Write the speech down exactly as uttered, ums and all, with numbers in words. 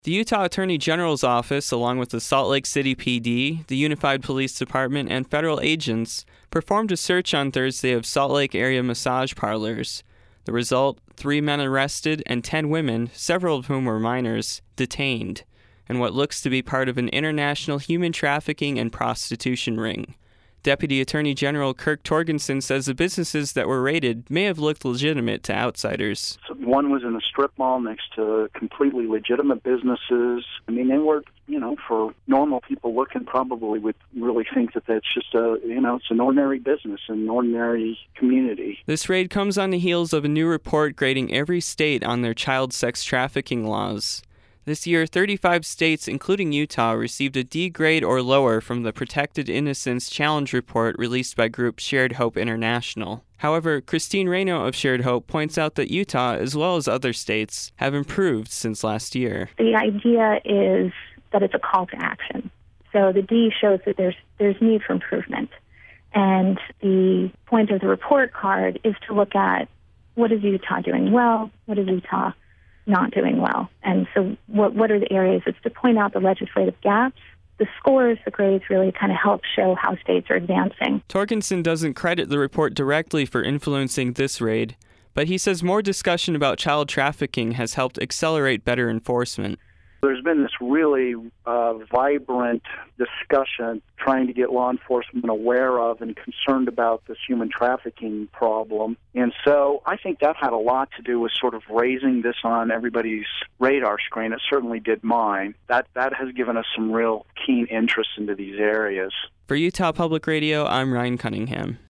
The Utah Attorney General's office, along with the Salt Lake City P D, the Unified Police Department, and federal agents, performed a search on Thursday of Salt Lake area massage parlors. The result, three men arrested and ten women, several of whom were minors, detained, in what looks to be part of an international human trafficking and prostitution ring. Deputy Attorney General Kirk Torgensen says the businesses that were raided may have looked legitimate to outsiders. So one was in a strip mall next to completely legitimate businesses. I mean, they were, you know, for normal people looking probably would really think that that's just a, you know, it's an ordinary business, an ordinary community. This raid comes on the heels of a new report grading every state on their child sex trafficking laws. This year, thirty-five states, including Utah, received a D grade or lower from the Protected Innocence Challenge report released by group Shared Hope International. However, Christine Reyno of Shared Hope points out that Utah, as well as other states, have improved since last year. The idea is that it's a call to action. So the D shows that there's there's need for improvement. And the point of the report card is to look at what is Utah doing well, what is Utah not doing well. And so what what are the areas? It's to point out the legislative gaps. The scores, the grades really kind of help show how states are advancing. Torgensen doesn't credit the report directly for influencing this raid, but he says more discussion about child trafficking has helped accelerate better enforcement. There's been this really uh, vibrant discussion trying to get law enforcement aware of and concerned about this human trafficking problem. And so I think that had a lot to do with sort of raising this on everybody's radar screen. It certainly did mine. That, that has given us some real keen interest into these areas. For Utah Public Radio, I'm Ryan Cunningham.